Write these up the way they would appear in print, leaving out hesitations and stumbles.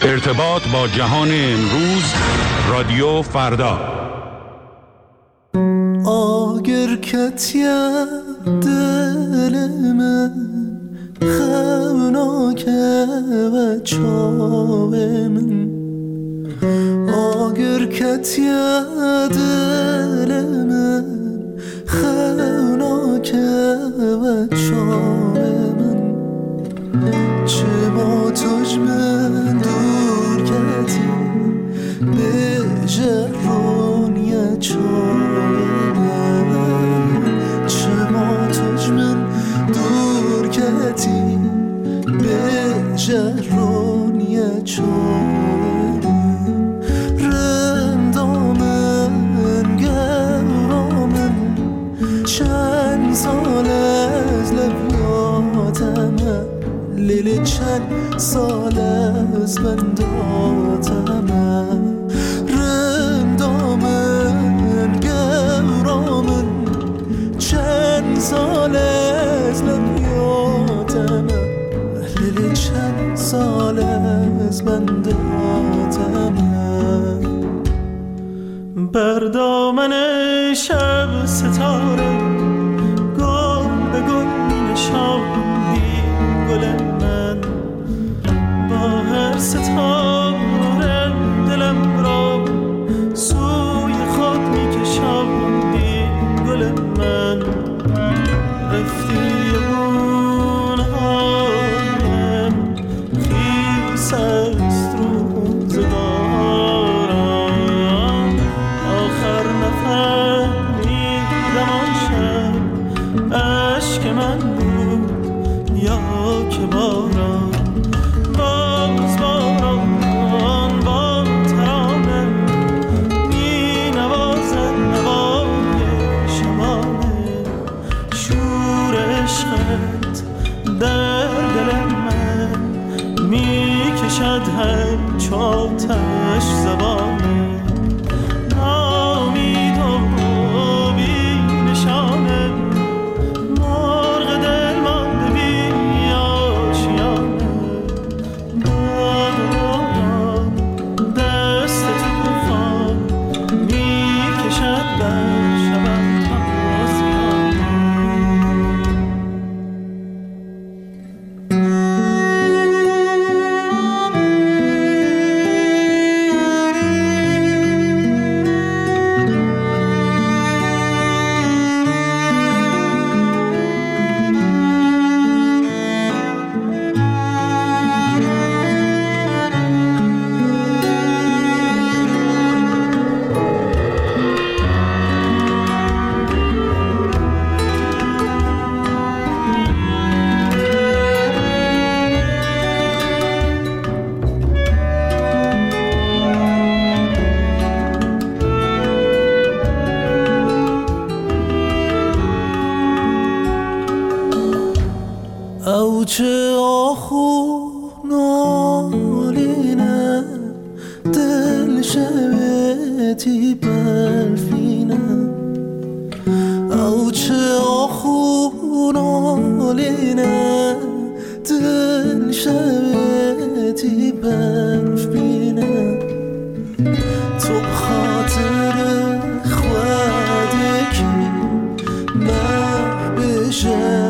ارتباط با جهان امروز، رادیو فردا. آگر کتیه دل من خوناکه و چاوه من، آگر کتیه دل من خوناکه و چاوه من، چه با توش من دور کتی به جرونیه چاوه من، چه با توش من دور کتی به جرونیه چاوه من، رندامن گرامن چند سال از لبیاتمه، لیلی چند سال از بنداتمه، رندامن گرامن چند سال از لبیاتمه، لیلی چند سال از بنداتمه، بر دامن شب ستاره گل به گل می نشاندی گل من، با هر ستاره دلم را سوی خود می کشاندی گل من، رفتی گونهایم خیس است روزگارم، آخر نفهمیدم آن شب عشق من بود یا که باران، باز باران با ترانه می نوازد نوای شبانه، شور عشقت در دل من می کشد همچو آتش زبانه، نامید و بی نشانه مرغ دل مانده بی آشیانه، باد و باران دست طوفان می کشد بر شبم تازیانه. او چه آخونالینه دل شبتی برفینه، او چه آخونالینه دل شبتی برفینه، تو بخاطر خودکی من بشه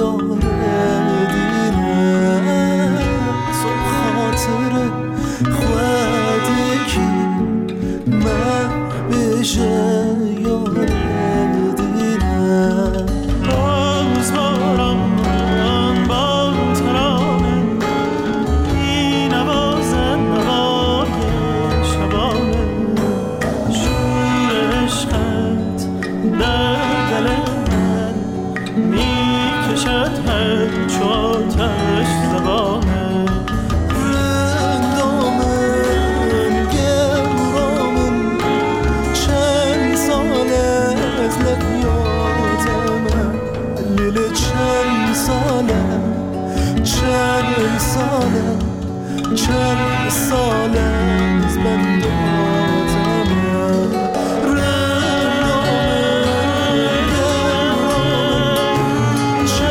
چند ساله از من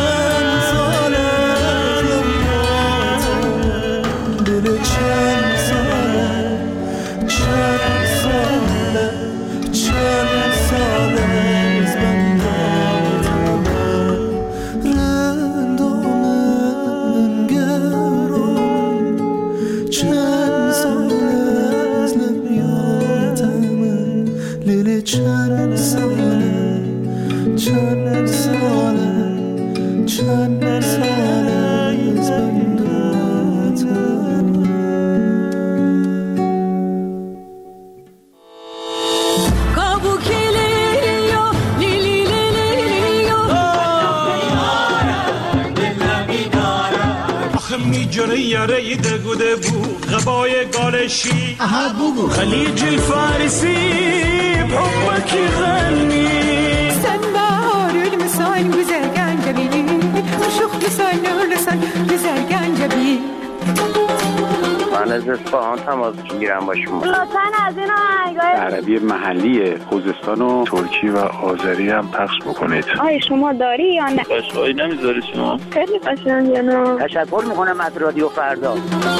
چند بوده بو غبای قالشي اها بوبو خليج الفارسي بحبك يغني sen baharül misal güzel gencebi uşuk misal nurlusan güzel gencebi من از اصفهان تماس میگیرم با شما. لطفاً از این آهنگای عربی محلی خوزستان و ترکی و آذری هم پخش بکنید. آیا شما داری یا نه؟ قشقایی نمیذاری شما؟ خیلی قشنگه نه؟ تشکر میکنم از رادیو فردا.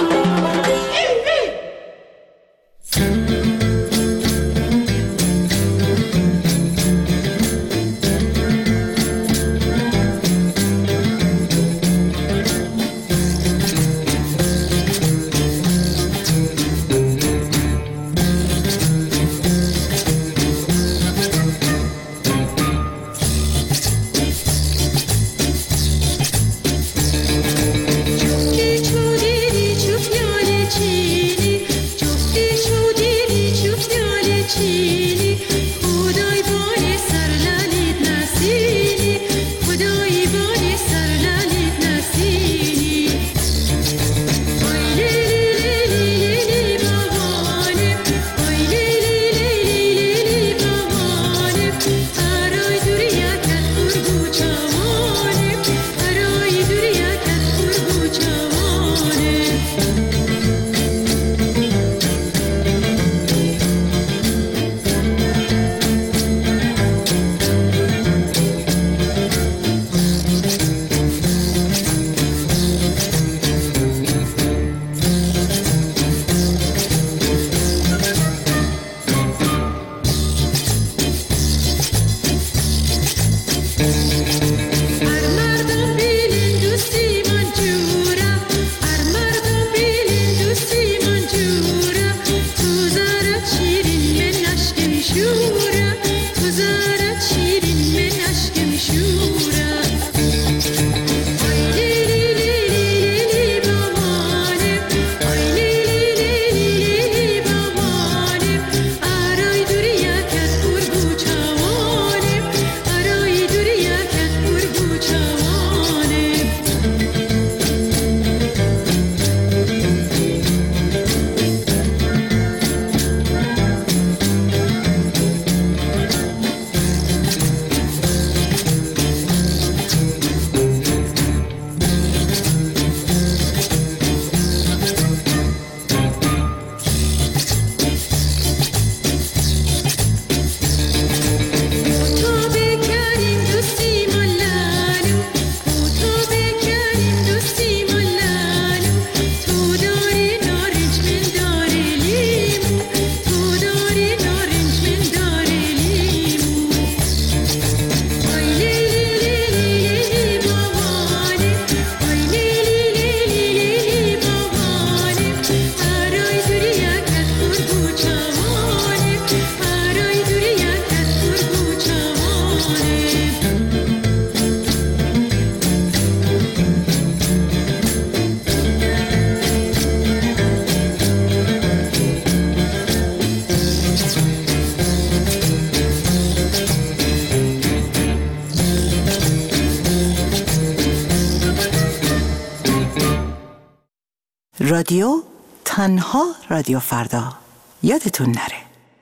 رادیو تنها رادیو فردا، یادتون نره.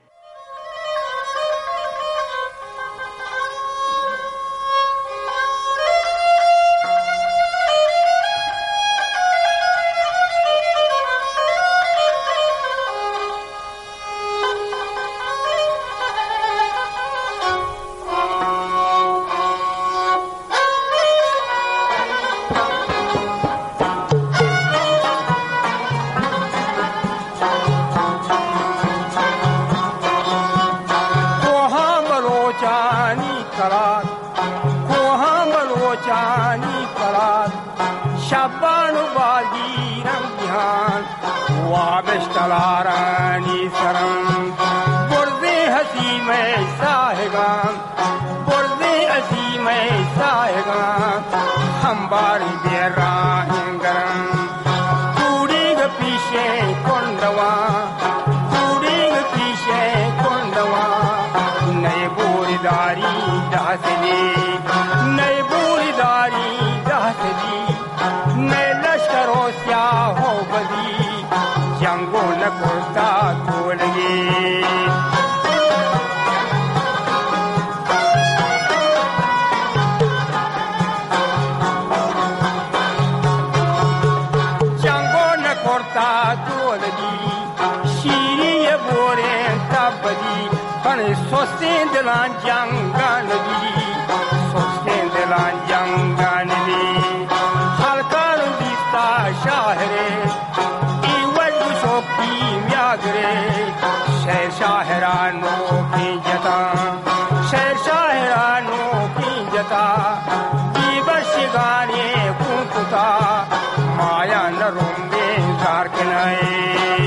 تلارانی سرم برده حسیم ساهگان برده عظیم ساهگان همباری بیران گرم کوری گ پیشه کندوا کوری گ پیشه کندوا نئے بوری داری داسلی نئے بوری داری داسلی نئے لشکر و سیاہ و بدی جنگو نکرتا تولگی جنگو نکرتا تولگی شیری بورین تبدی پن سوستین دلان جنگانگی سوستین دلان جنگانگی خلقان دیستا شاهره ای وجد شوکی میاگره شهر شاهرانو کی جتا شهر شاهرانو کی جتا ای بشگانی کنکتا مایا نروم بیزار کنائی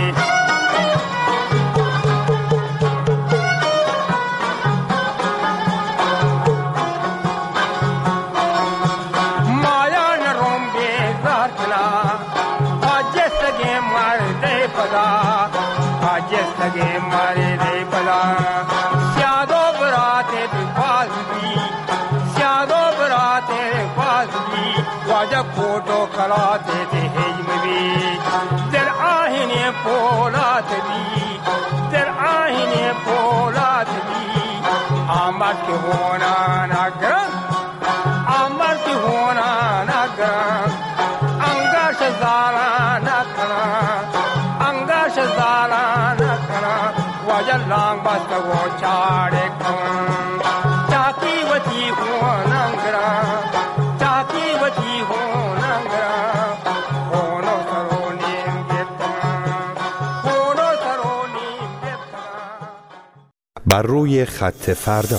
लगे मारे रे बला स्यादो बराते बाजगी स्यादो बराते बाजगी वाजा फोटो कराते थे हेजमवी दर आहिने पोलात दी दर आहिने पोलात दी आमर के होना नगर आमर के होना नगर अंगाश जाला नकरा अंगाश जाला वाजलांग बस्त वो चाड़े कम चाकी वती हो नंगरा चाकी वती हो नंगरा होनो सरोनी बेतना होनो सरोनी बेतना بر روی خط فردا.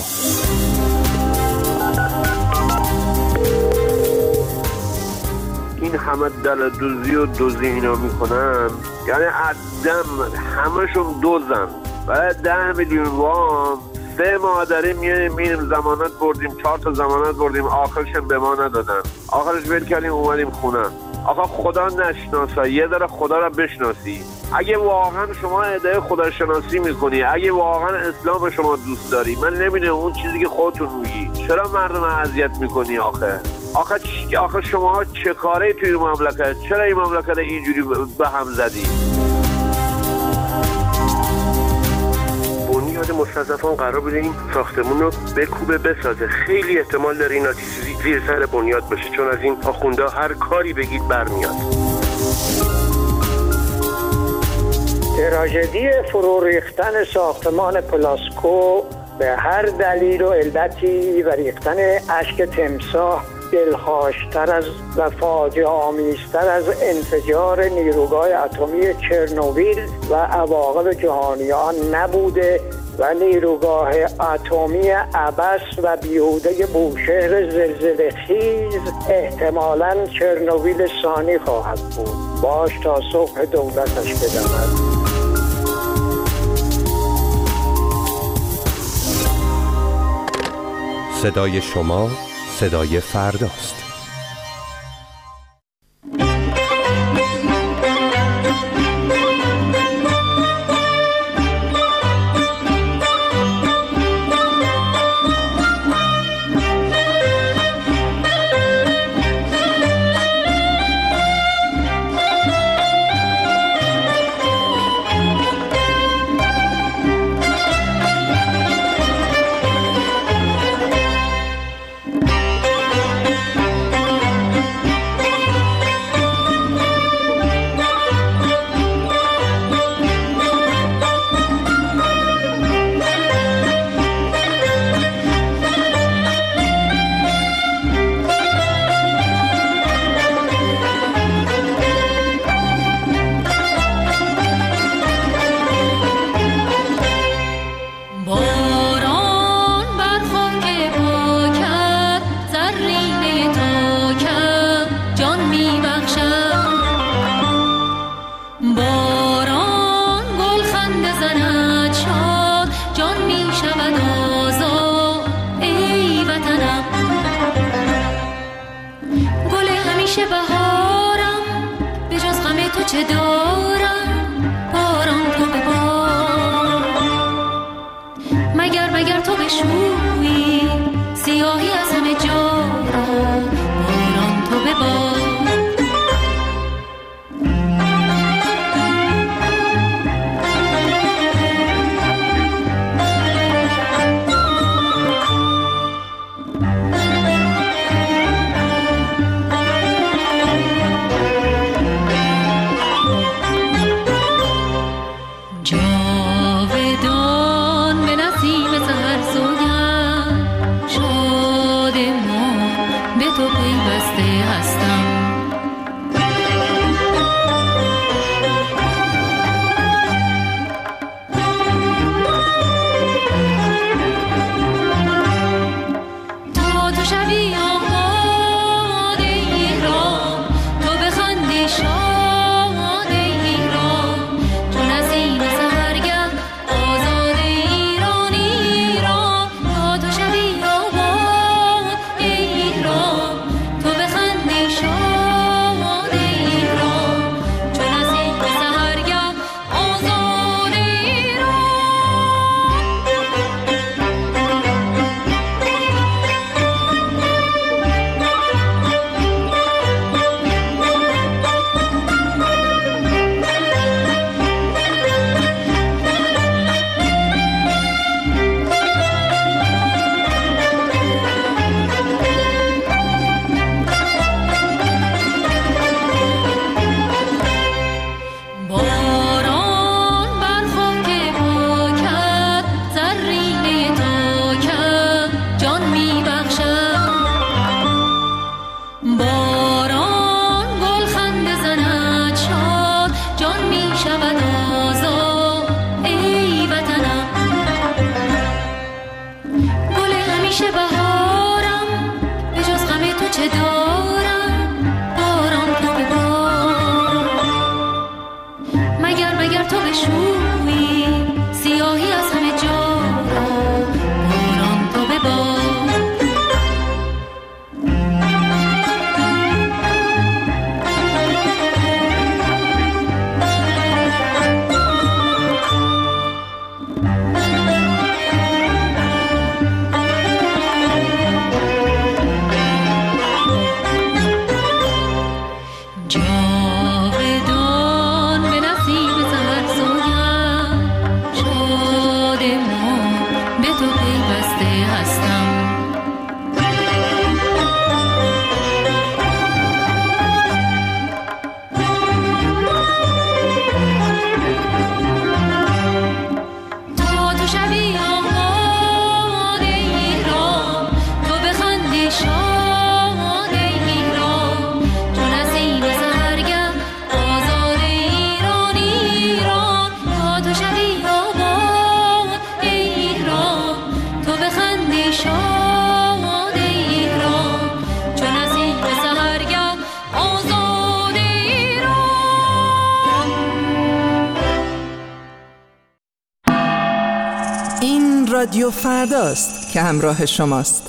این همه دلدوزی و دوزی اینا میکنن، یعنی عدم همشون دوزن. برای 10 میلیون وام 3 ماه داریم میریم ضمانت بردیم، 4 تا ضمانت بردیم، آخرش به ما ندادن، آخرش ول کردیم اومدیم خونه. آقا خدا نشناسا، یه ذره خدا رو بشناسی. اگه واقعا شما ادعای خداشناسی میکنی، اگه واقعا اسلام شما دوست داری، من نمیدونم اون چیزی که خودتون میگی چرا مردم اذیت میکنی؟ آخه شما چه کاره توی مملکت؟ چرا این مملکت اینجوری به هم زدی؟ بنیاد مستضعفان قرار بوده این ساختمون رو بکوبه بسازه. خیلی احتمال داره این آتش‌سوزی زیر سر بنیاد باشه، چون از این آخوندا هر کاری بگید برمیاد. تراژدی فرو ریختن ساختمان پلاسکو به هر دلیل و علتی و ریختن اشک تمساح دلخواشتر از و فاجعه آمیزتر از انفجار نیروگاه اتمی چرنوبیل و عواقب جهانی آن نبوده و نیروگاه اتمی عبث و بیهوده بوشهر زلزله‌خیز احتمالاً چرنوبیل ثانی خواهد بود. باش تا صبح دولتش بدمد. صدای شما صدای فرداست. شوی سیاهی از همه جا باران تو ببار. رادیو فرداست که همراه شماست.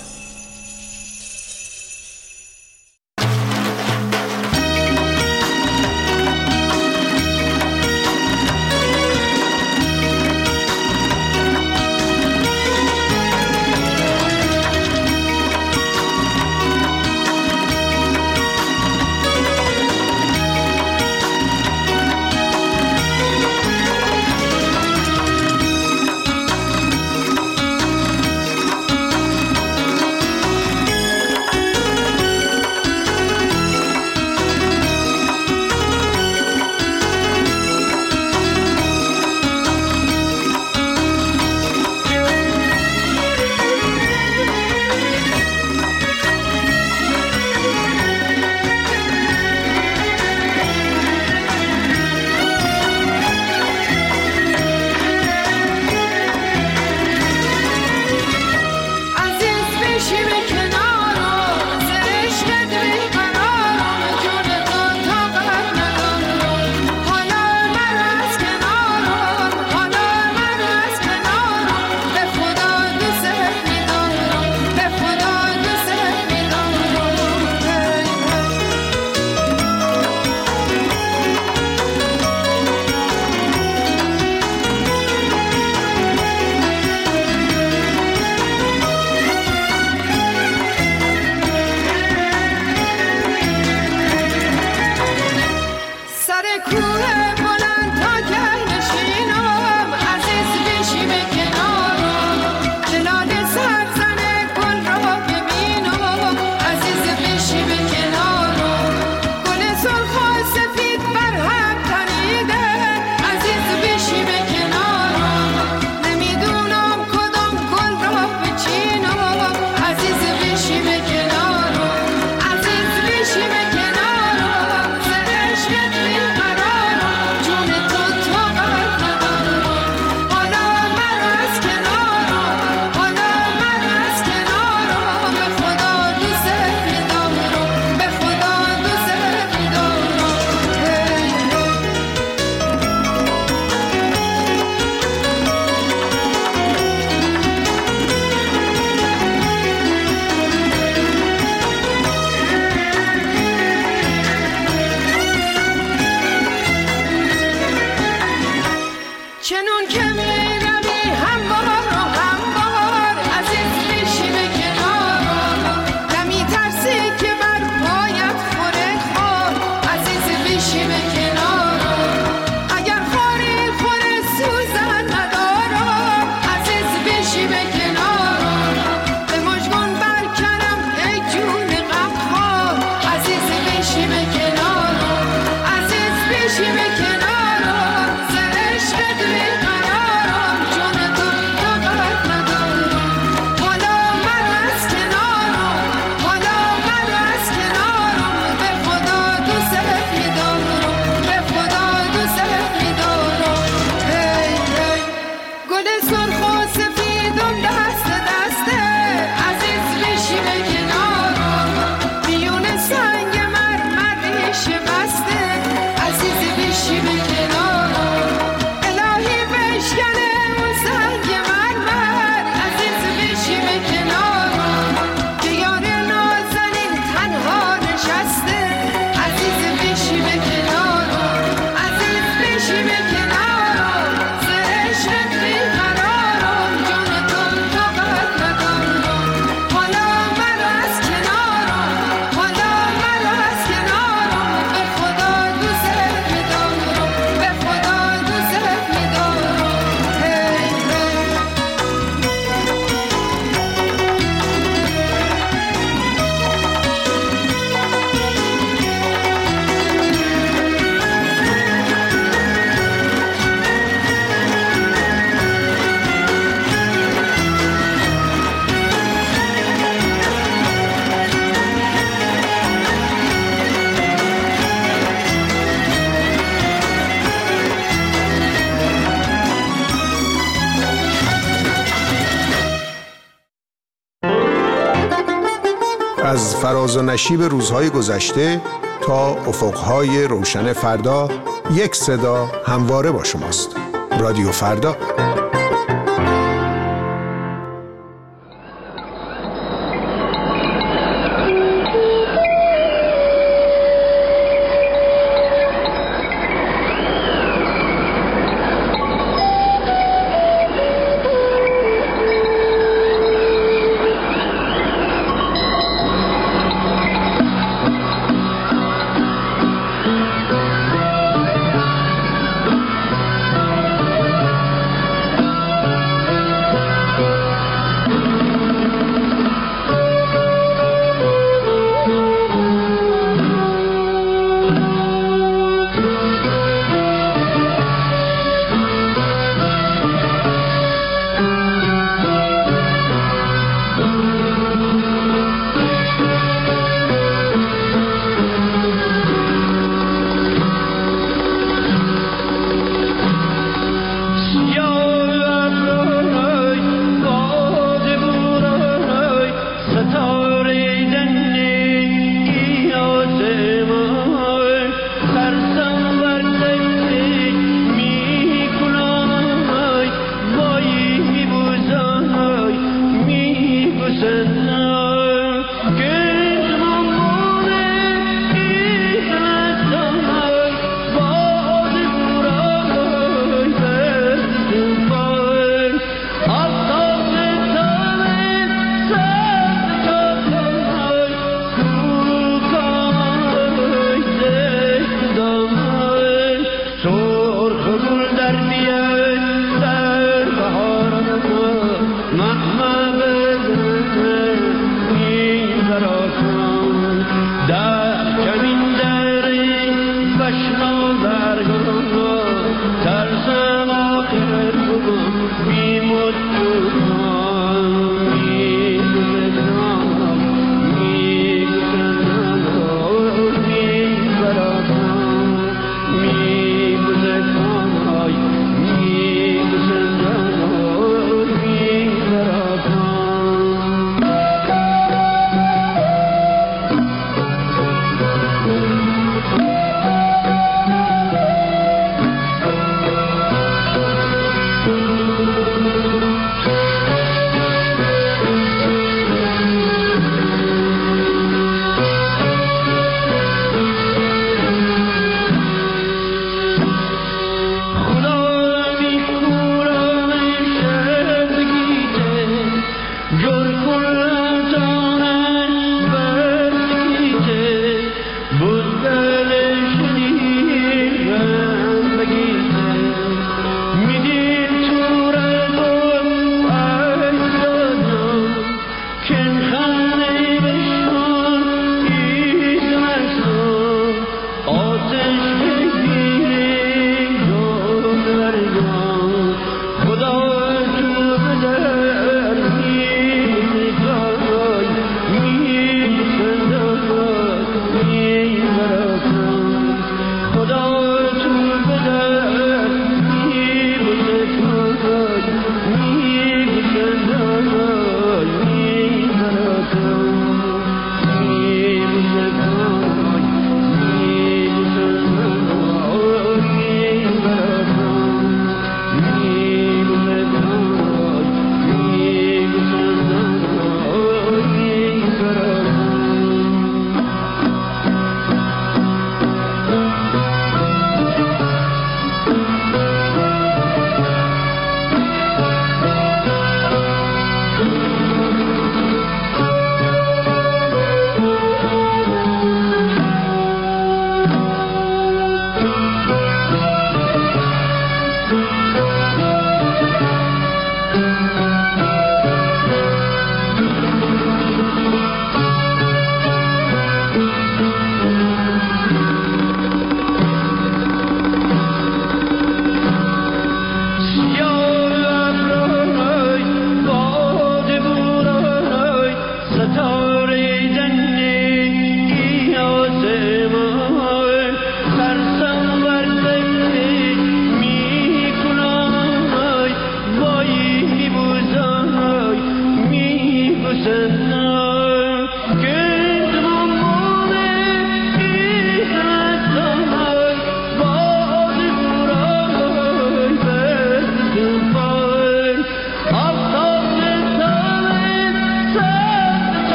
از فراز و نشیب روزهای گذشته تا افقهای روشن فردا، یک صدا همواره با شماست. رادیو فردا.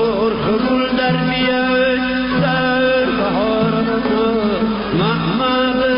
سرخ گل در بیاد در بهار محمد